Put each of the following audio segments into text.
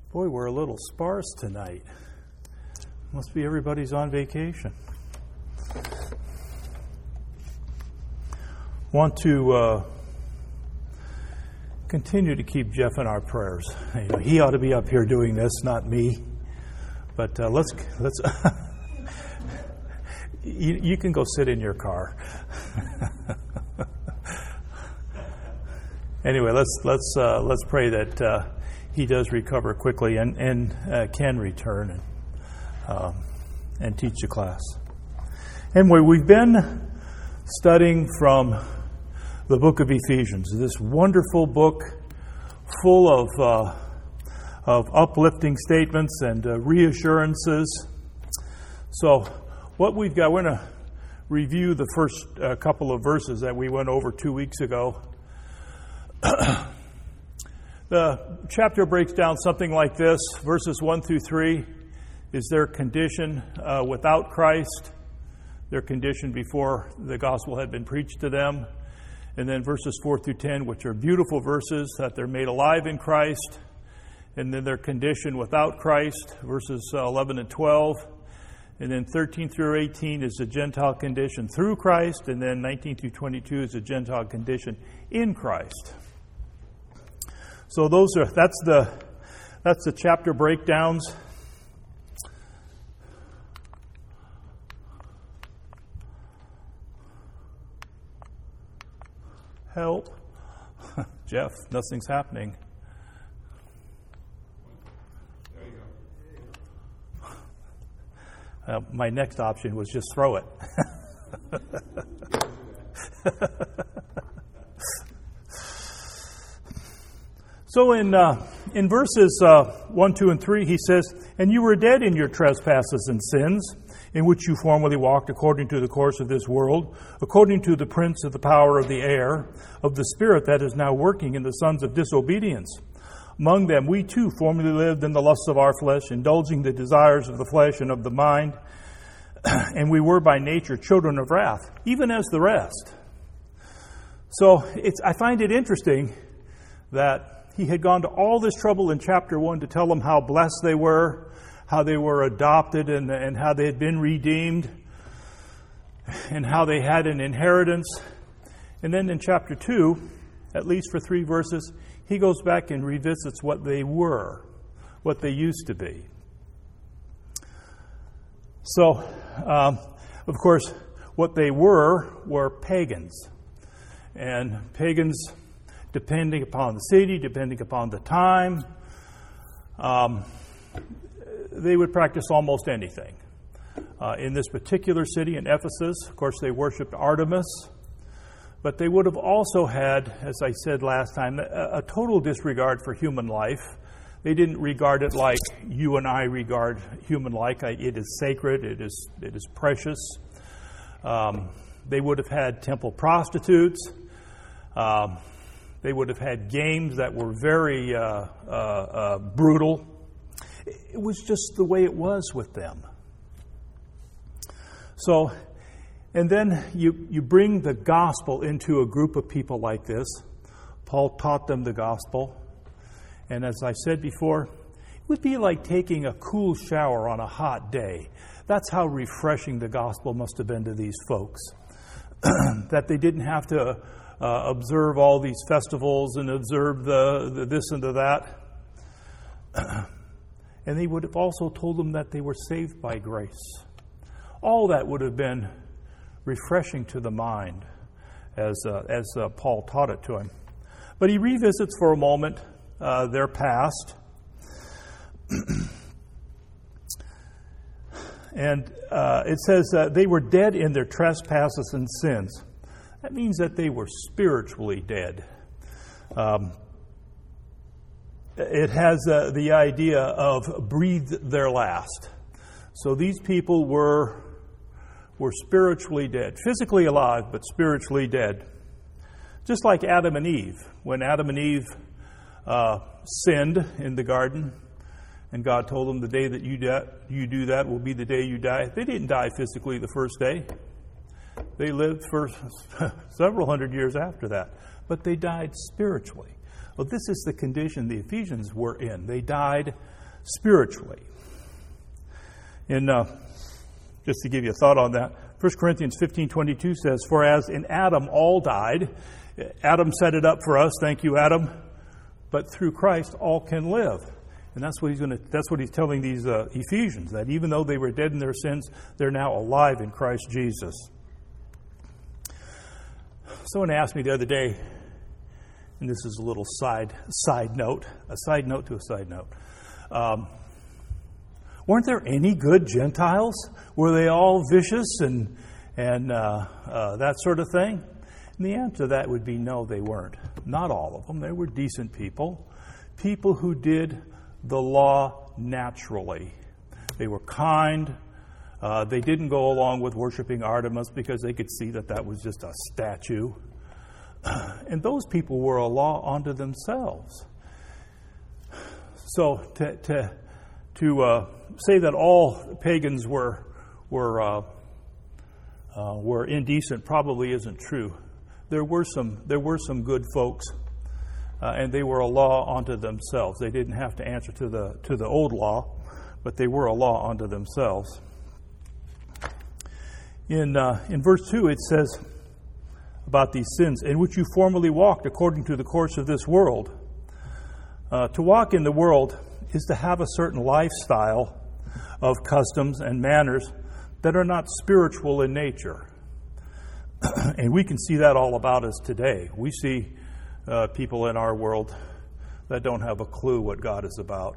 Boy, we're a little sparse tonight. Must be everybody's on vacation. Want to continue to keep Jeff in our prayers. You know, he ought to be up here doing this, not me. But let's. You can go sit in your car. Anyway, let's pray that he does recover quickly and can return and teach the class. Anyway, we've been studying from the book of Ephesians, this wonderful book full of uplifting statements and reassurances. So what we've got, we're going to review the first couple of verses that we went over 2 weeks ago. The chapter breaks down something like this. Verses 1 through 3 is their condition without Christ, their condition before the gospel had been preached to them. And then verses 4 through 10, which are beautiful verses, that they're made alive in Christ. And then their condition without Christ, verses 11 and 12. And then 13 through 18 is the Gentile condition through Christ. And then 19 through 22 is the Gentile condition in Christ. So that's the chapter breakdowns. Help. Jeff, nothing's happening. There you go. My next option was just throw it. So in verses 1, 2, and 3, he says, "And you were dead in your trespasses and sins, in which you formerly walked according to the course of this world, according to the prince of the power of the air, of the spirit that is now working in the sons of disobedience. Among them we too formerly lived in the lusts of our flesh, indulging the desires of the flesh and of the mind, and we were by nature children of wrath, even as the rest." So I find it interesting that he had gone to all this trouble in chapter 1 to tell them how blessed they were, how they were adopted, and how they had been redeemed, and how they had an inheritance. And then in chapter 2, at least for 3 verses, he goes back and revisits what they were, what they used to be. So, of course, what they were pagans. And pagans, depending upon the city, depending upon the time, they would practice almost anything. In this particular city, in Ephesus, of course, they worshipped Artemis, but they would have also had, as I said last time, a total disregard for human life. They didn't regard it like you and I regard human life. It is sacred, it is precious. They would have had temple prostitutes. They would have had games that were very brutal. It was just the way it was with them. So, and then you bring the gospel into a group of people like this. Paul taught them the gospel. And as I said before, it would be like taking a cool shower on a hot day. That's how refreshing the gospel must have been to these folks. That they didn't have to observe all these festivals and observe the this and the that. And he would have also told them that they were saved by grace. All that would have been refreshing to the mind as Paul taught it to him. But he revisits for a moment their past. And it says they were dead in their trespasses and sins. That means that they were spiritually dead. It has the idea of breathed their last. So these people were spiritually dead, physically alive, but spiritually dead. Just like Adam and Eve. When Adam and Eve sinned in the garden, and God told them the day that you do that will be the day you die. They didn't die physically the first day. They lived for several hundred years after that. But they died spiritually. Well, this is the condition the Ephesians were in. They died spiritually. Just to give you a thought on that, 1 Corinthians 15:22 says, "For as in Adam all died," Adam set it up for us, thank you, Adam, "but through Christ all can live." And that's what he's telling these Ephesians, that even though they were dead in their sins, they're now alive in Christ Jesus. Someone asked me the other day, and this is a little side note to a side note. Weren't there any good Gentiles? Were they all vicious and that sort of thing? And the answer to that would be no, they weren't. Not all of them. They were decent people who did the law naturally. They were kind. They didn't go along with worshiping Artemis because they could see that was just a statue. And those people were a law unto themselves. So to say that all pagans were indecent probably isn't true. There were some good folks, and they were a law unto themselves. They didn't have to answer to the old law, but they were a law unto themselves. In verse 2, it says about these sins, "in which you formerly walked according to the course of this world." To walk in the world is to have a certain lifestyle of customs and manners that are not spiritual in nature. And we can see that all about us today. We see people in our world that don't have a clue what God is about.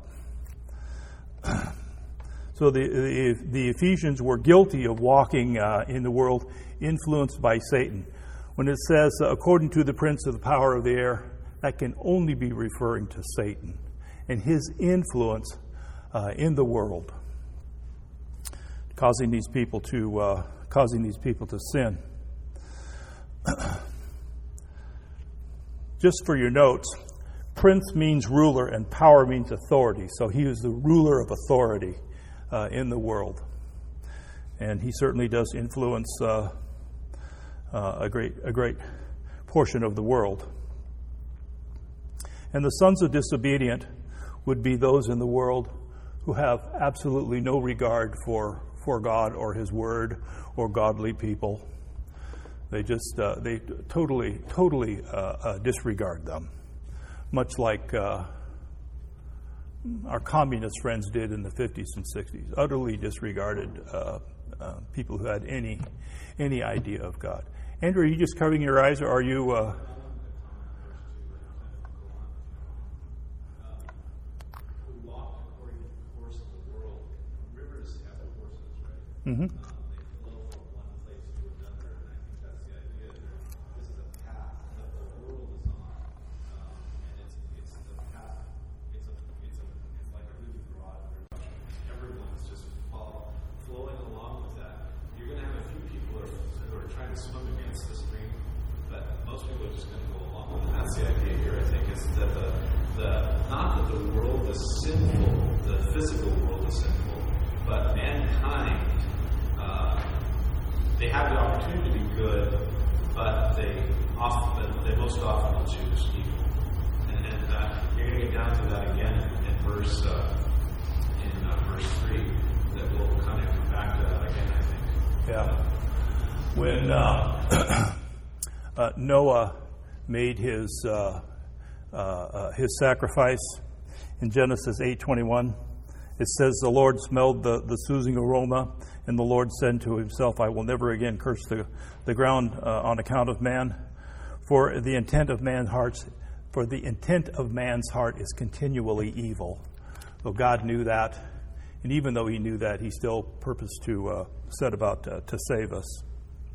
So the Ephesians were guilty of walking in the world influenced by Satan. When it says, according to the prince of the power of the air, that can only be referring to Satan and his influence in the world, causing these people to sin. Just for your notes, prince means ruler and power means authority. So he is the ruler of authority in the world, and he certainly does influence a great portion of the world. And the sons of disobedient would be those in the world who have absolutely no regard for God or His Word or godly people. They just they totally disregard them, much like our communist friends did in the 50s and 60s. Utterly disregarded people who had any idea of God. Andrew, are you just covering your eyes, or are you? Mm-hmm. They flow from one place to another, and I think that's the idea. This is a path that the world is on, and it's the path. It's like a really broad direction. Everyone's just flowing along with that. You're going to have a few people who are trying to swim against the stream, but most people are just going to go along with it. And that's the idea here. I think is that not that the world is sinful, the physical world is sinful, but mankind. They have the opportunity to be good, but they most often will choose evil. And you're going to get down to that again in verse 3. That we'll kind of come back to that again, I think. Yeah. When Noah made his sacrifice in Genesis 8:21, it says, "The Lord smelled the soothing aroma, and the Lord said to himself, I will never again curse the ground on account of man. For the intent of man's heart is continually evil." So God knew that, and even though He knew that, He still purposed to set about to save us.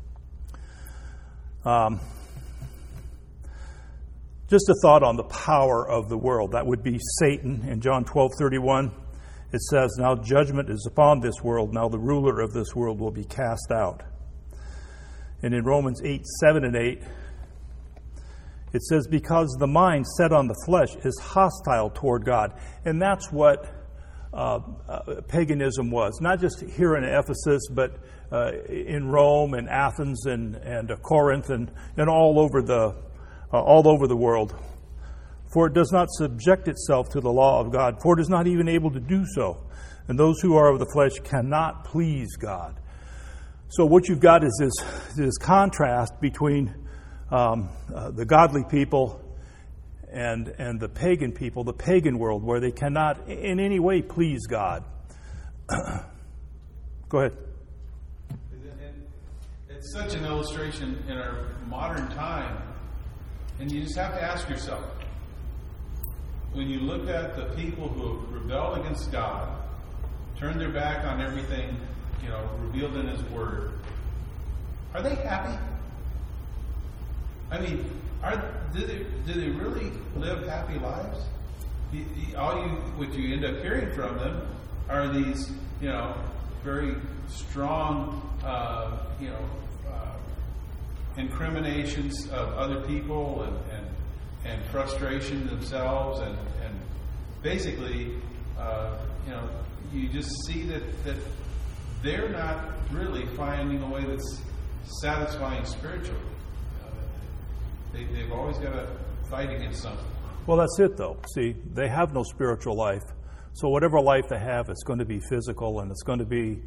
Just a thought on the power of the world. That would be Satan. In John 12:31. It says, "Now judgment is upon this world. Now the ruler of this world will be cast out." And in Romans 8:7 and 8, it says, "Because the mind set on the flesh is hostile toward God." And that's what paganism was. Not just here in Ephesus, but in Rome and Athens and Corinth and all over the world. for it does not subject itself to the law of God, for it is not even able to do so. And those who are of the flesh cannot please God. So what you've got is this contrast between the godly people and the pagan people, the pagan world, where they cannot in any way please God. Go ahead. It's such an illustration in our modern time, and you just have to ask yourself, when you look at the people who have rebelled against God, turned their back on everything, revealed in His Word, are they happy? I mean, do they really live happy lives? What you end up hearing from them are these, very strong, incriminations of other people and frustration themselves, and basically, you just see that they're not really finding a way that's satisfying spiritually. They've always got to fight against something. Well, that's it, though. See, they have no spiritual life. So whatever life they have, it's going to be physical, and it's going to be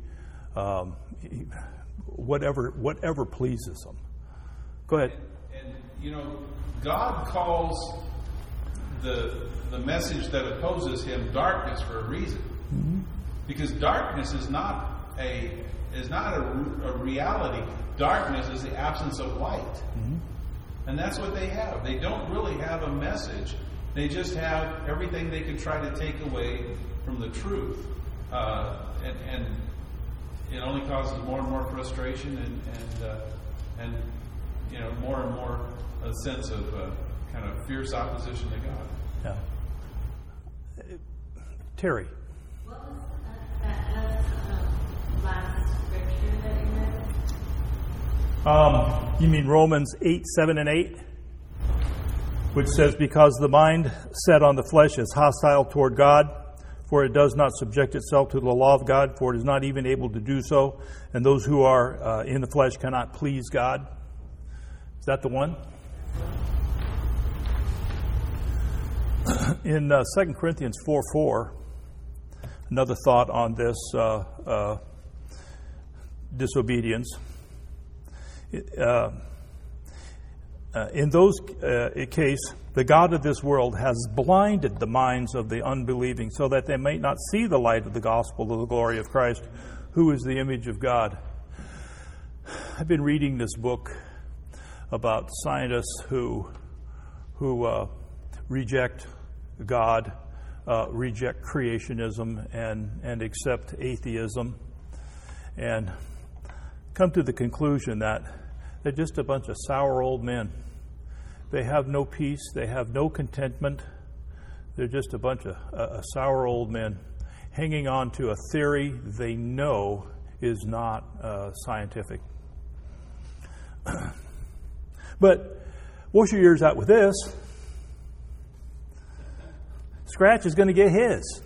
whatever pleases them. Go ahead. And God calls the message that opposes Him darkness for a reason. Mm-hmm. Because darkness is not a reality. Darkness is the absence of light. Mm-hmm. And that's what they have. They don't really have a message. They just have everything they can try to take away from the truth. And it only causes more and more frustration and more and more a sense of kind of fierce opposition to God. Yeah. Terry. What was that last scripture that you read? You mean Romans 8, 7, and 8? Which says, because the mind set on the flesh is hostile toward God, for it does not subject itself to the law of God, for it is not even able to do so, and those who are in the flesh cannot please God. Is that the one? In 2 Corinthians 4:4, another thought on this disobedience. In those case, the God of this world has blinded the minds of the unbelieving so that they may not see the light of the gospel of the glory of Christ, who is the image of God. I've been reading this book about scientists who reject God, reject creationism, and accept atheism, and come to the conclusion that they're just a bunch of sour old men. They have no peace. They have no contentment. They're just a bunch of sour old men hanging on to a theory they know is not scientific. But wash your ears out with this. Scratch is going to get his.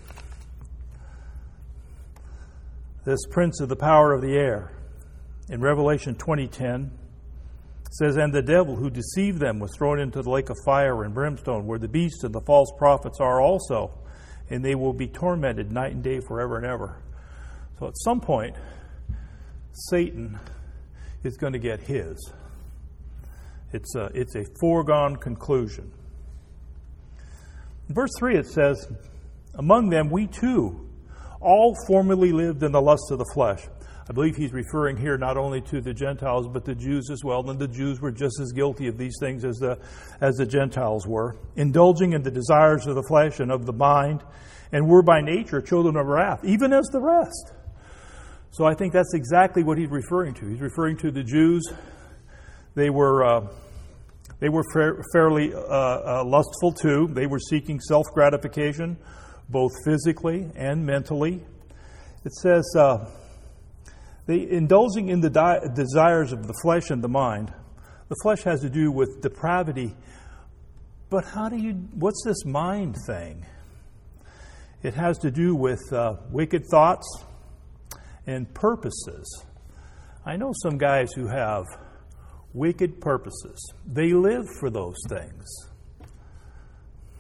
This prince of the power of the air. In Revelation 20:10, says, and the devil who deceived them was thrown into the lake of fire and brimstone, where the beast and the false prophets are also, and they will be tormented night and day forever and ever. So at some point, Satan is going to get his. It's a foregone conclusion. In verse 3 it says, among them we too all formerly lived in the lusts of the flesh. I believe he's referring here not only to the Gentiles, but the Jews as well. And the Jews were just as guilty of these things as the Gentiles were, indulging in the desires of the flesh and of the mind, and were by nature children of wrath, even as the rest. So I think that's exactly what he's referring to. He's referring to the Jews. They were fairly lustful too. They were seeking self-gratification, both physically and mentally. It says, they indulging in the desires of the flesh and the mind. The flesh has to do with depravity. But what's this mind thing? It has to do with wicked thoughts and purposes. I know some guys who have wicked purposes. They live for those things.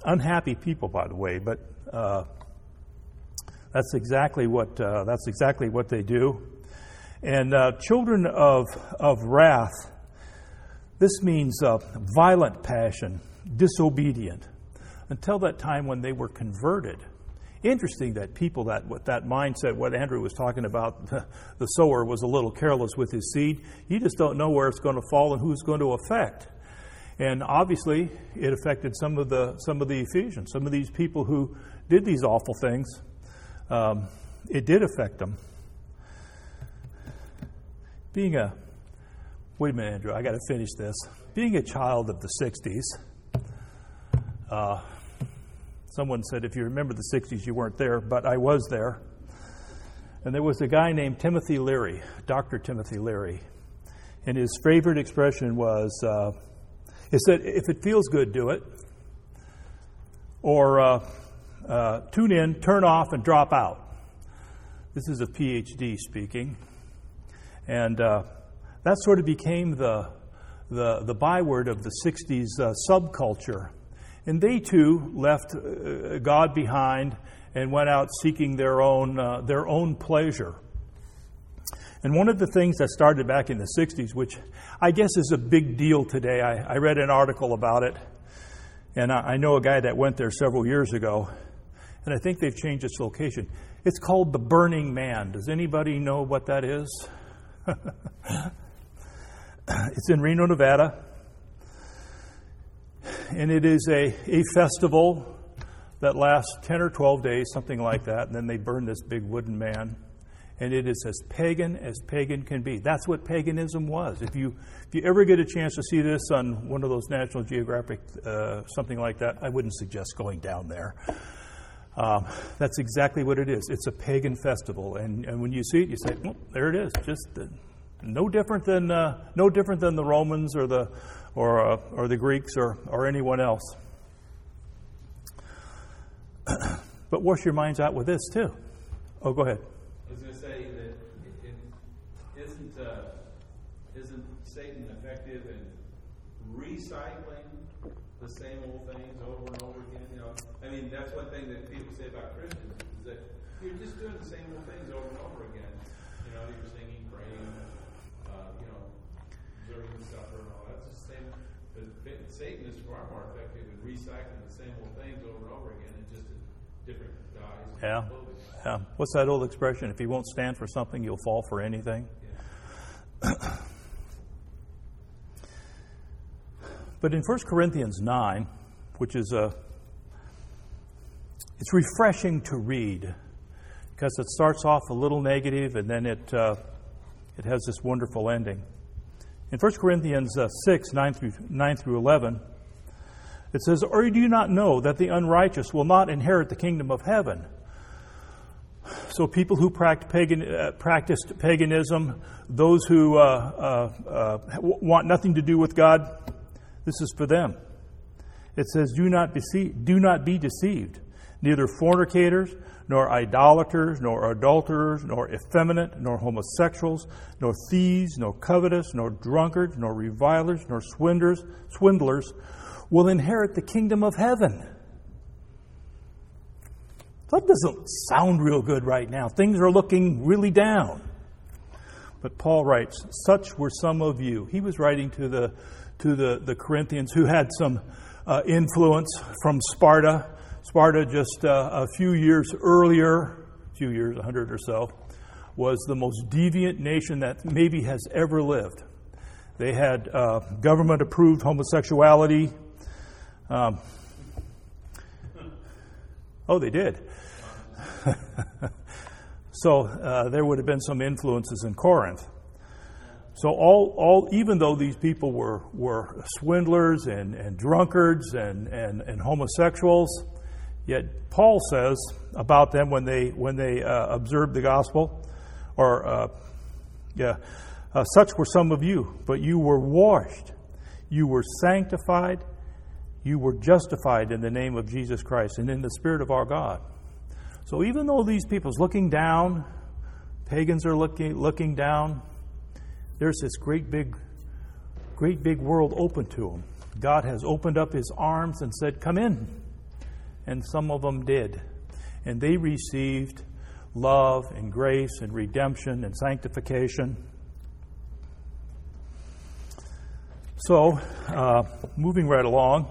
unhappy people, by the way, but that's exactly what they do. And children of wrath, this means violent passion, disobedient, until that time when they were converted. Interesting that people with that mindset, what Andrew was talking about, the sower was a little careless with his seed. You just don't know where it's going to fall and who it's going to affect. And obviously, it affected some of the Ephesians, some of these people who did these awful things. It did affect them. Wait a minute, Andrew, I got to finish this. Being a child of the 60s, someone said, if you remember the 60s, you weren't there, but I was there. And there was a guy named Timothy Leary, Dr. Timothy Leary. And his favorite expression was, he said, if it feels good, do it. Or tune in, turn off, and drop out. This is a PhD speaking. And that sort of became the byword of the 60s subculture. And they too left God behind and went out seeking their own pleasure. And one of the things that started back in the 60s, which I guess is a big deal today, I read an article about it, and I know a guy that went there several years ago, and I think they've changed its location. It's called the Burning Man. Does anybody know what that is? It's in Reno, Nevada. And it is a festival that lasts 10 or 12 days, something like that. And then they burn this big wooden man. And it is as pagan can be. That's what paganism was. If you ever get a chance to see this on one of those National Geographic, something like that, I wouldn't suggest going down there. That's exactly what it is. It's a pagan festival. And when you see it, you say, well, there it is. Just no different than the Romans or the Greeks or anyone else. But wash your minds out with this too. Oh, go ahead. I was going to say that isn't Satan effective in recycling the same old things over and over again? You know, I mean, that's one thing that people say about Christians is that you're just doing the same old things over and over again. You know, you're singing, praying, observing the supper and all that's the same. But Satan is far more effective in recycling the same old things over and over again, and just in different guise. Yeah. Yeah. What's that old expression? If you won't stand for something, you'll fall for anything. Yeah. But in 1 Corinthians 9, which is it's refreshing to read because it starts off a little negative and then it has this wonderful ending. In 1 Corinthians 6, 9 through 11, it says, "Or do you not know that the unrighteous will not inherit the kingdom of heaven?" So people who practiced paganism, those who want nothing to do with God, this is for them. It says, do not be deceived. Neither fornicators, nor idolaters, nor adulterers, nor effeminate, nor homosexuals, nor thieves, nor covetous, nor drunkards, nor revilers, nor swindlers will inherit the kingdom of heaven. That doesn't sound real good right now. Things are looking really down. But Paul writes, such were some of you. He was writing to the Corinthians who had some influence from Sparta. Sparta just a few years earlier, 100 or so, was the most deviant nation that maybe has ever lived. They had government-approved homosexuality. They did. So there would have been some influences in Corinth. So all even though these people were swindlers and drunkards and homosexuals, yet Paul says about them when they observed the gospel, such were some of you, but you were washed, you were sanctified, you were justified in the name of Jesus Christ and in the Spirit of our God. So even though these people's looking down, pagans are looking down, there's this great big world open to them. God has opened up His arms and said, "Come in, and some of them did. And they received love and grace and redemption and sanctification. So, moving right along.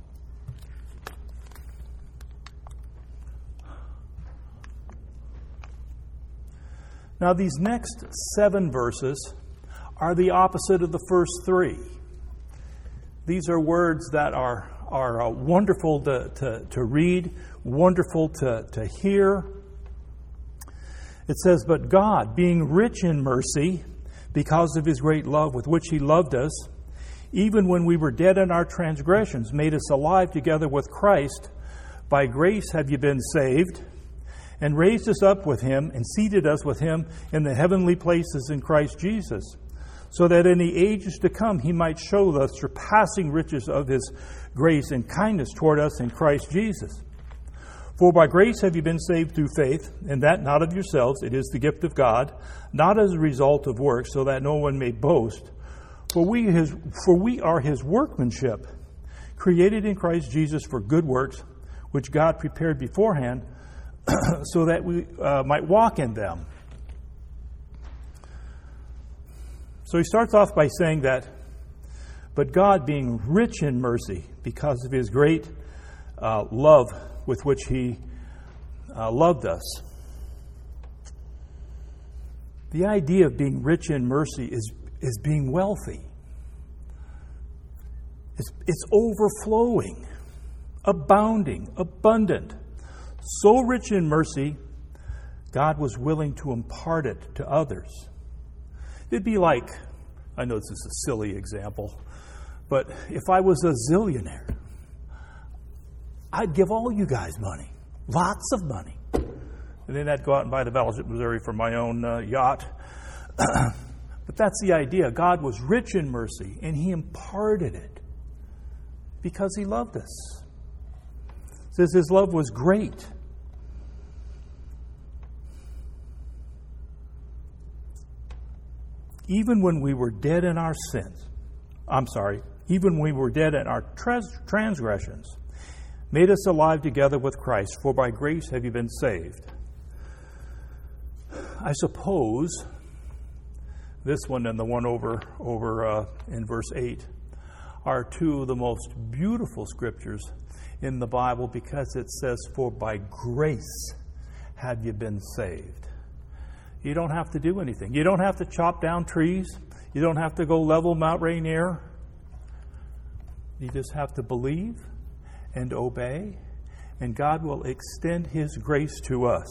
Now, these next 7 verses are the opposite of the first 3. These are words that are wonderful to read, wonderful to hear. It says, "But God, being rich in mercy, because of his great love with which he loved us, even when we were dead in our transgressions, made us alive together with Christ. By grace have you been saved, and raised us up with him, and seated us with him in the heavenly places in Christ Jesus, so that in the ages to come he might show the surpassing riches of his grace and kindness toward us in Christ Jesus. For by grace have you been saved through faith, and that not of yourselves, it is the gift of God, not as a result of works, so that no one may boast. For we are his workmanship, created in Christ Jesus for good works, which God prepared beforehand, so that we might walk in them." So he starts off by saying that, "But God, being rich in mercy, because of his great love with which he loved us." The idea of being rich in mercy is being wealthy. It's overflowing, abounding, abundant. So rich in mercy, God was willing to impart it to others. It'd be like, I know this is a silly example, but if I was a zillionaire, I'd give all you guys money, lots of money. And then I'd go out and buy the Battleship Missouri for my own yacht. But that's the idea. God was rich in mercy, and he imparted it because he loved us. It says his love was great. Even when we were dead in our sins, even when we were dead in our transgressions, made us alive together with Christ, for by grace have you been saved. I suppose this one and the one over in verse 8 are 2 of the most beautiful scriptures in the Bible, because it says, "For by grace have you been saved." You don't have to do anything. You don't have to chop down trees. You don't have to go level Mount Rainier. You just have to believe and obey, and God will extend his grace to us.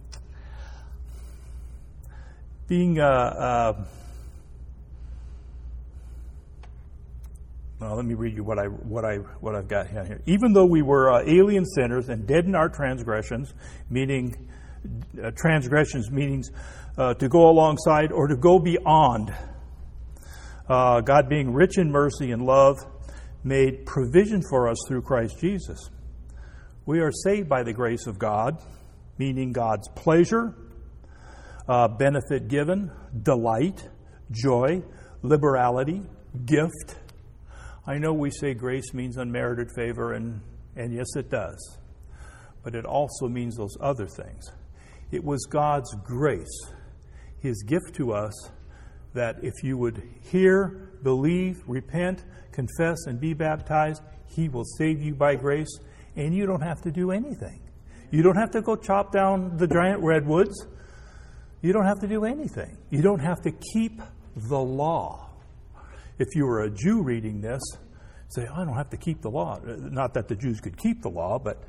Let me read you what I've got here. "Even though we were alien sinners and dead in our transgressions," meaning to go alongside or to go beyond, God, being rich in mercy and love, made provision for us through Christ Jesus. We are saved by the grace of God, meaning God's pleasure, benefit given, delight, joy, liberality, gift. I know we say grace means unmerited favor, and yes, it does. But it also means those other things. It was God's grace, his gift to us, that if you would hear, believe, repent, confess, and be baptized, he will save you by grace, and you don't have to do anything. You don't have to go chop down the giant redwoods. You don't have to do anything. You don't have to keep the law. If you were a Jew reading this, say, "I don't have to keep the law." Not that the Jews could keep the law, but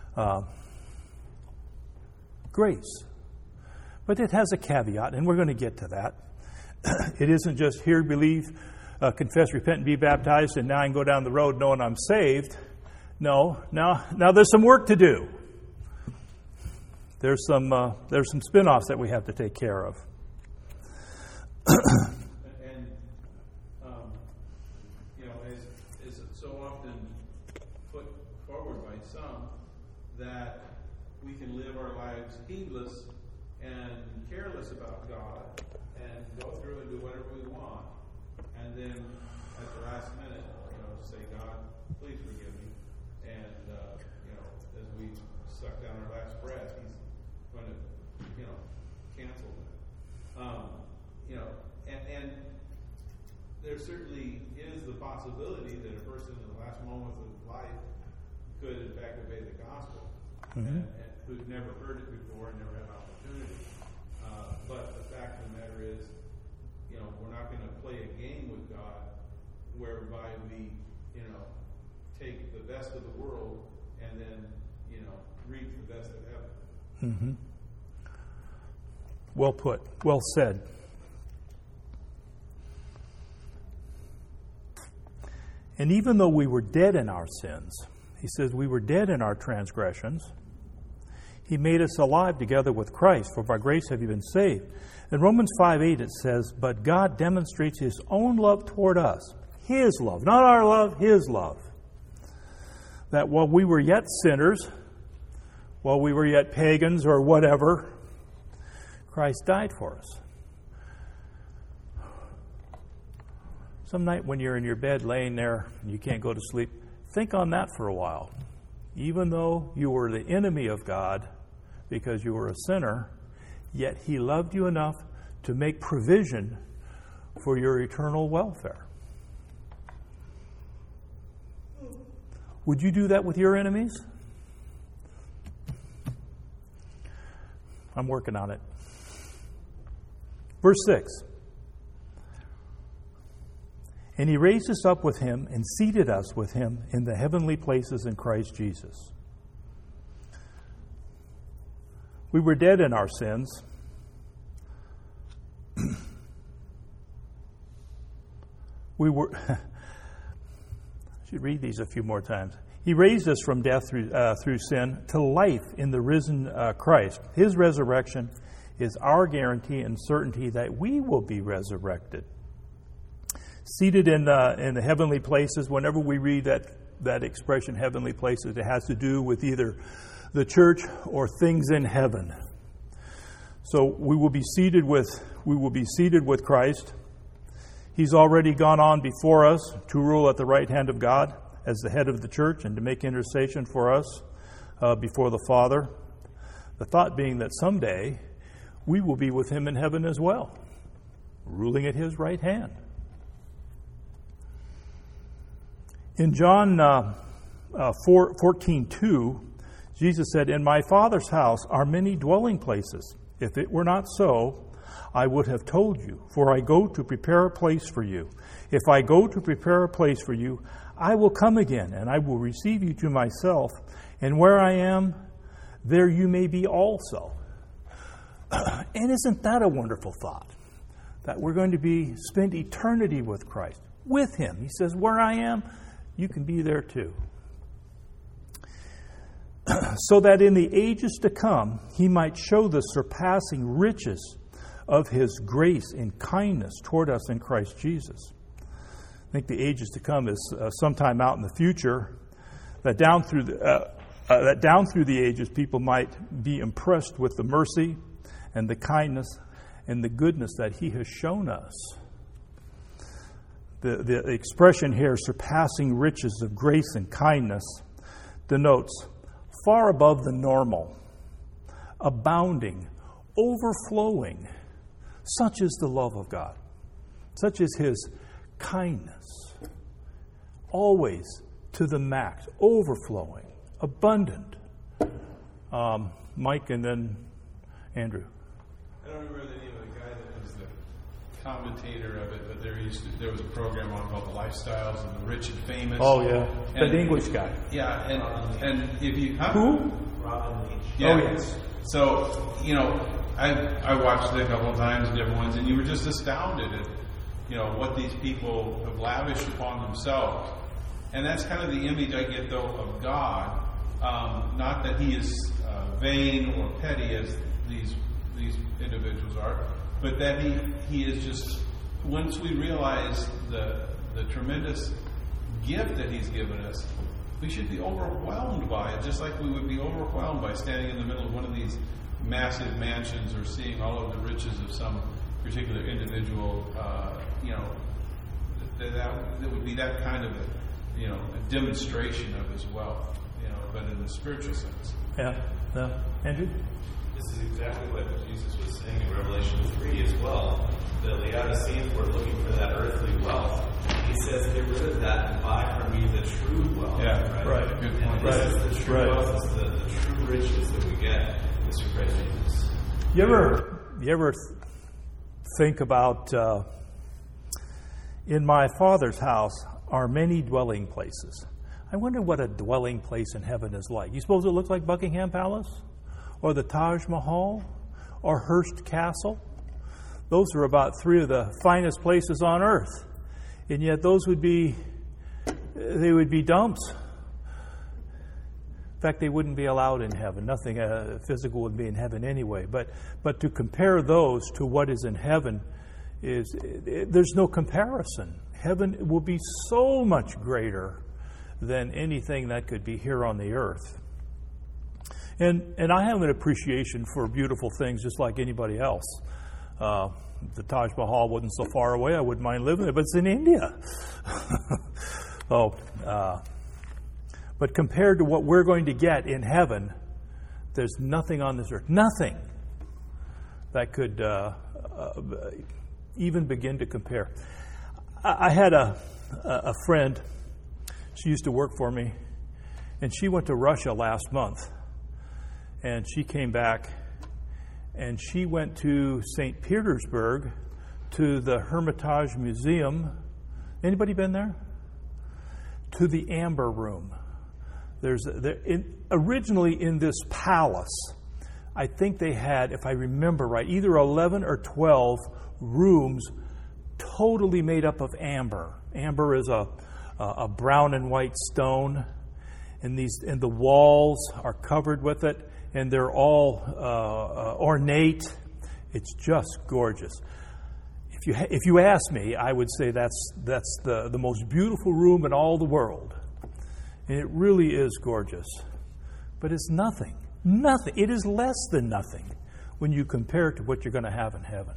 grace. But it has a caveat, and we're going to get to that. It isn't just hear, believe, confess, repent, and be baptized, and now I can go down the road knowing I'm saved. No, now there's some work to do. There's some spin-offs that we have to take care of. And is so often put forward by some that we can live our lives heedless and careless about God and go through and do whatever we want, and then at the last minute, say, "God, please forgive me." And as we there certainly is the possibility that a person in the last moments of life could, in fact, obey the gospel, and who's never heard it before and never had an opportunity. But the fact of the matter is, we're not going to play a game with God whereby we, take the best of the world and then, reap the best of heaven. Well put. Well said. And even though we were dead in our sins, he says we were dead in our transgressions, he made us alive together with Christ, for by grace have you been saved. In Romans 5:8 it says, but God demonstrates his own love toward us. His love, not our love, his love. That while we were yet sinners, while we were yet pagans or whatever, Christ died for us. Some night when you're in your bed laying there and you can't go to sleep, think on that for a while. Even though you were the enemy of God because you were a sinner, yet he loved you enough to make provision for your eternal welfare. Would you do that with your enemies? I'm working on it. Verse 6. And he raised us up with him and seated us with him in the heavenly places in Christ Jesus. We were dead in our sins. We were... I should read these a few more times. He raised us from death through sin to life in the risen Christ. His resurrection is our guarantee and certainty that we will be resurrected. Seated in the heavenly places, whenever we read that expression, heavenly places, it has to do with either the church or things in heaven. So we will be seated with Christ. He's already gone on before us to rule at the right hand of God as the head of the church and to make intercession for us before the Father. The thought being that someday we will be with him in heaven as well, ruling at his right hand. In John 14:2, Jesus said, in my Father's house are many dwelling places. If it were not so, I would have told you, for I go to prepare a place for you. If I go to prepare a place for you, I will come again, and I will receive you to myself, and where I am, there you may be also. And isn't that a wonderful thought? That we're going to spend eternity with Christ, with him. He says, where I am, you can be there too. So that in the ages to come, he might show the surpassing riches of his grace and kindness toward us in Christ Jesus. I think the ages to come is sometime out in the future, that down through the ages, people might be impressed with the mercy and the kindness and the goodness that he has shown us. The expression here, surpassing riches of grace and kindness, denotes far above the normal, abounding, overflowing. Such is the love of God. Such is his kindness. Always to the max, overflowing, abundant. Mike and then Andrew. I don't remember the name of the guy that was the commentator of it, but there was a program on called The Lifestyles of the Rich and Famous. Oh, yeah. The English guy. Yeah, and if you... Who? Robin Leach. Yeah. Oh, yes. So, I watched it a couple of times, different ones, and you were just astounded at, what these people have lavished upon themselves. And that's kind of the image I get, though, of God. Not that he is vain or petty as these individuals are, but that he is just, once we realize the tremendous gift that he's given us, we should be overwhelmed by it, just like we would be overwhelmed by standing in the middle of one of these massive mansions or seeing all of the riches of some particular individual. That would be that kind of a demonstration of his wealth, but in the spiritual sense. Yeah. Andrew? this is exactly what Jesus was saying in Revelation 3 as well. The Laodiceans were looking for that earthly wealth. He says, get rid of that and buy from me the true wealth. Yeah, right. Good point. And this is the true wealth, is the true riches that we get through Christ Jesus. You ever think about, in my Father's house are many dwelling places. I wonder what a dwelling place in heaven is like. You suppose it looks like Buckingham Palace? Or the Taj Mahal? Or Hearst Castle? Those are about three of the finest places on earth. And yet those would be dumps. In fact, they wouldn't be allowed in heaven. Nothing physical would be in heaven anyway. But to compare those to what is in heaven, there's no comparison. Heaven will be so much greater than anything that could be here on the earth. And I have an appreciation for beautiful things just like anybody else. The Taj Mahal wasn't so far away, I wouldn't mind living there, but it's in India. But compared to what we're going to get in heaven, there's nothing on this earth, nothing that could even begin to compare. I had a friend, she used to work for me, and she went to Russia last month. And she came back, and she went to St. Petersburg to the Hermitage Museum. Anybody been there? To the Amber Room. Originally in this palace, I think they had, if I remember right, either 11 or 12 rooms totally made up of amber. Amber is a brown and white stone, and the walls are covered with it, and they're all ornate. It's just gorgeous. If you ask me, I would say that's the most beautiful room in all the world. And it really is gorgeous. But it's nothing. Nothing. It is less than nothing when you compare it to what you're going to have in heaven.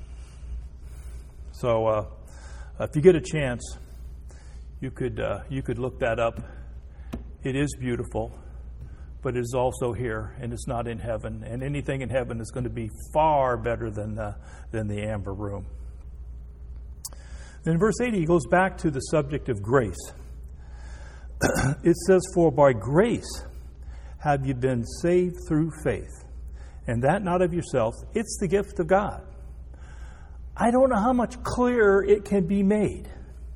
So if you get a chance, you could look that up. It is beautiful, but it is also here, and it's not in heaven. And anything in heaven is going to be far better than the Amber Room. Then in verse 80, he goes back to the subject of grace. It says, "For by grace have you been saved through faith, and that not of yourself, it's the gift of God." I don't know how much clearer it can be made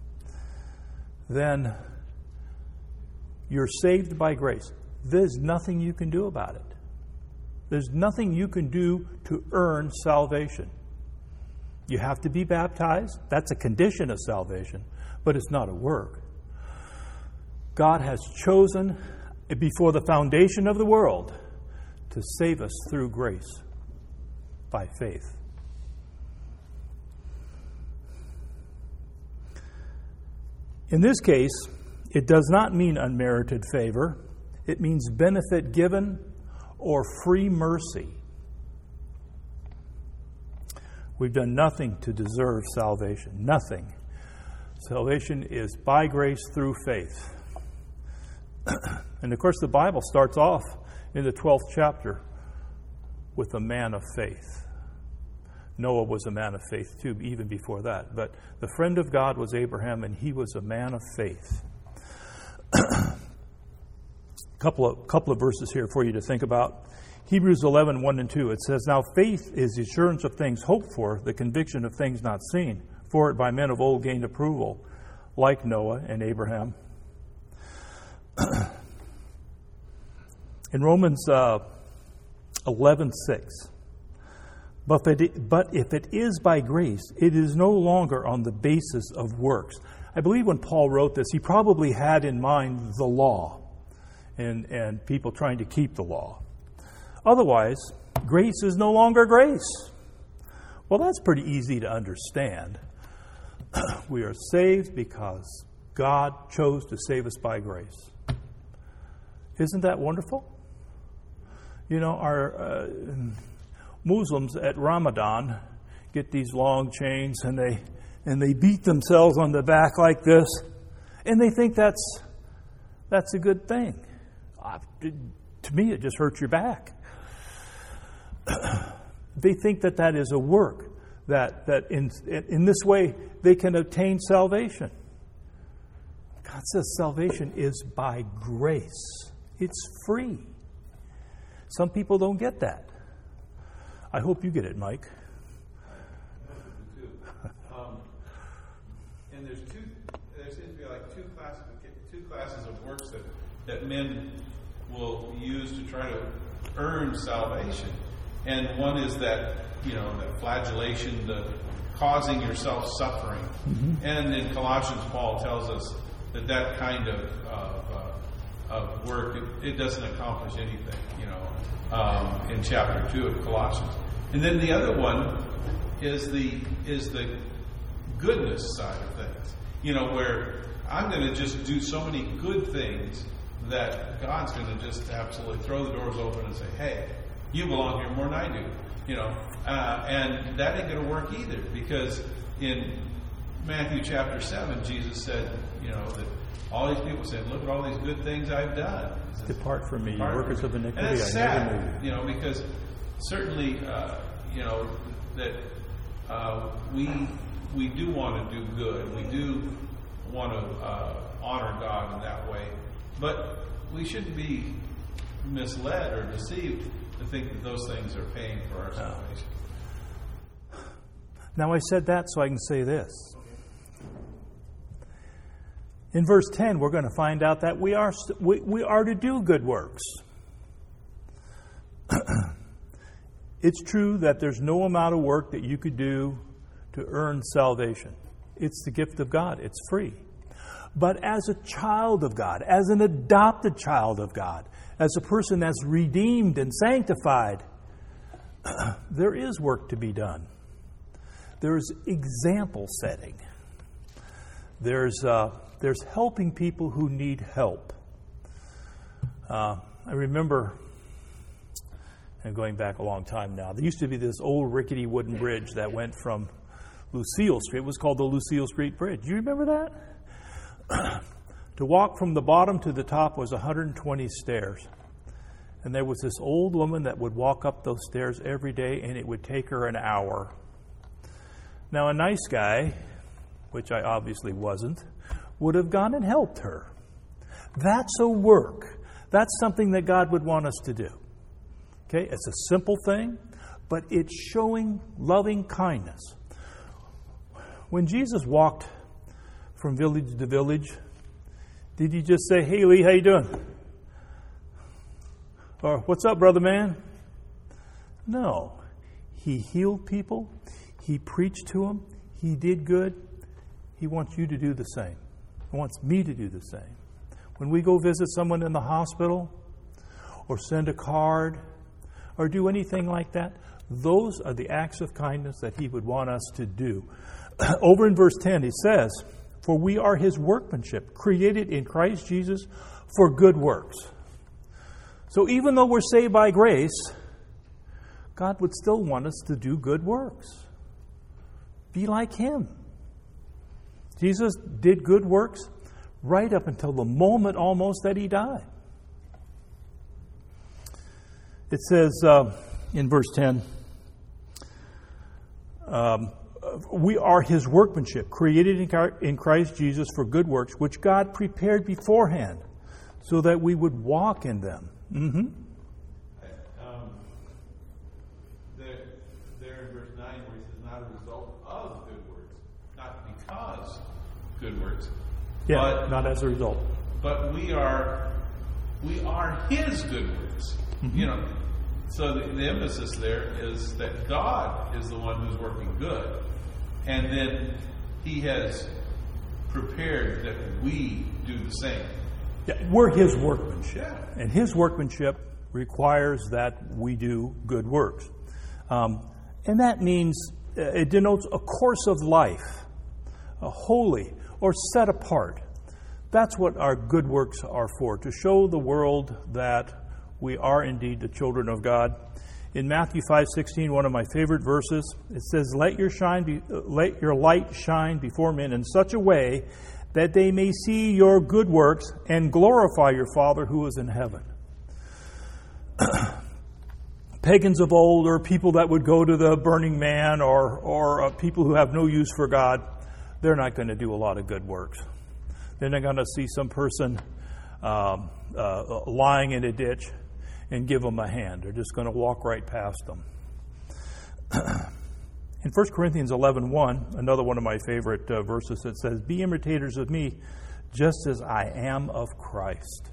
than you're saved by grace. There's nothing you can do about it. There's nothing you can do to earn salvation. You have to be baptized. That's a condition of salvation, but it's not a work. God has chosen before the foundation of the world to save us through grace by faith. In this case, it does not mean unmerited favor. It means benefit given or free mercy. We've done nothing to deserve salvation. Nothing. Salvation is by grace through faith. And of course, the Bible starts off in the 12th chapter with a man of faith. Noah was a man of faith too, even before that. But the friend of God was Abraham, and he was a man of faith. Couple of verses here for you to think about. Hebrews 11, 1 and 2. It says, "Now faith is the assurance of things hoped for, the conviction of things not seen. For it by men of old gained approval, like Noah and Abraham." In Romans 11:6, but if it is by grace, it is no longer on the basis of works. I believe when Paul wrote this, he probably had in mind the law and people trying to keep the law. Otherwise, grace is no longer grace. Well, that's pretty easy to understand. We are saved because God chose to save us by grace. Isn't that wonderful? You know, our Muslims at Ramadan get these long chains and they beat themselves on the back like this, and they think that's a good thing. To me, it just hurts your back. they think that that is a work, that in this way they can obtain salvation. God says salvation is by grace. It's free. Some people don't get that. I hope you get it, Mike. And there seems to be like two classes of works that men will use to try to earn salvation. And one is that, that flagellation, the causing yourself suffering. Mm-hmm. And in Colossians, Paul tells us that kind of work, it doesn't accomplish anything, in chapter 2 of Colossians. And then the other one is the goodness side of things, where I'm going to just do so many good things that God's going to just absolutely throw the doors open and say, hey, you belong here more than I do, and that ain't going to work either, because in Matthew chapter 7, Jesus said, that all these people said, look at all these good things I've done. Says, depart from me, you workers of iniquity. And it's I never knew sad, you. Because certainly, that we do want to do good. We do want to honor God in that way. But we shouldn't be misled or deceived to think that those things are paying for our salvation. Now I said that so I can say this. In verse 10, we're going to find out that we are to do good works. It's true that there's no amount of work that you could do to earn salvation. It's the gift of God. It's free. But as a child of God, as an adopted child of God, as a person that's redeemed and sanctified, there is work to be done. There's example setting. There's helping people who need help. I remember, and going back a long time now, there used to be this old rickety wooden bridge that went from Lucille Street. It was called the Lucille Street Bridge. Do you remember that? To walk from the bottom to the top was 120 stairs. And there was this old woman that would walk up those stairs every day, and it would take her an hour. Now, a nice guy, which I obviously wasn't, would have gone and helped her. That's a work. That's something that God would want us to do. Okay, it's a simple thing, but it's showing loving kindness. When Jesus walked from village to village, did he just say, "Hey, Lee, how you doing?" Or, "What's up, brother man?" No. He healed people. He preached to them. He did good. He wants you to do the same. He wants me to do the same. When we go visit someone in the hospital, or send a card, or do anything like that, those are the acts of kindness that he would want us to do. Over in verse 10, he says, "For we are his workmanship, created in Christ Jesus for good works." So even though we're saved by grace, God would still want us to do good works. Be like him. Jesus did good works right up until the moment almost that he died. It says in verse 10, we are his workmanship, created in Christ Jesus for good works, which God prepared beforehand so that we would walk in them. Mm-hmm. There in verse 9 where he says, not a result of good works, not because good works. Yeah, but, not as a result. But we are his good works. Mm-hmm. So the emphasis there is that God is the one who's working good. And then he has prepared that we do the same. Yeah, we're his workmanship. Yeah. And his workmanship requires that we do good works. And that means it denotes a course of life, a holy or set apart. That's what our good works are for, to show the world that we are indeed the children of God. In Matthew 5:16, one of my favorite verses, it says, let your light shine before men in such a way that they may see your good works and glorify your Father who is in heaven. pagans of old, or people that would go to the Burning Man, or people who have no use for God, they're not going to do a lot of good works. They're not going to see some person lying in a ditch and give them a hand. They're just going to walk right past them. In 1 Corinthians 11:1, another one of my favorite verses, it says, "Be imitators of me, just as I am of Christ."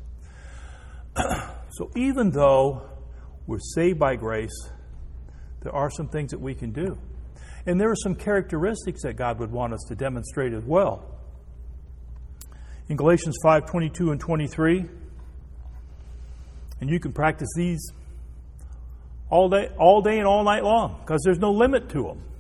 So even though we're saved by grace, there are some things that we can do. And there are some characteristics that God would want us to demonstrate as well. In Galatians 5:22 and 23, and you can practice these all day and all night long, because there's no limit to them.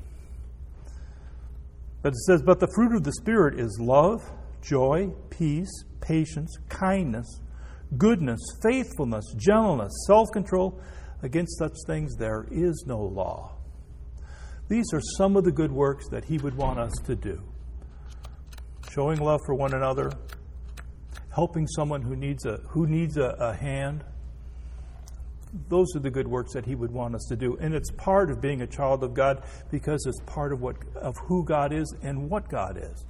But it says, "But the fruit of the Spirit is love, joy, peace, patience, kindness, goodness, faithfulness, gentleness, self-control. Against such things there is no law." These are some of the good works that He would want us to do. Showing love for one another, helping someone who needs a hand. Those are the good works that He would want us to do. And it's part of being a child of God, because it's part of who God is and what God is.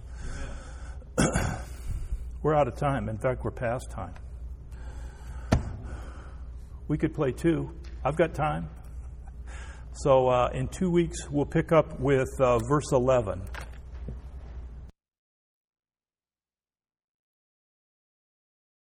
We're out of time. In fact, we're past time. We could play 2. I've got time. So in 2 weeks, we'll pick up with verse 11.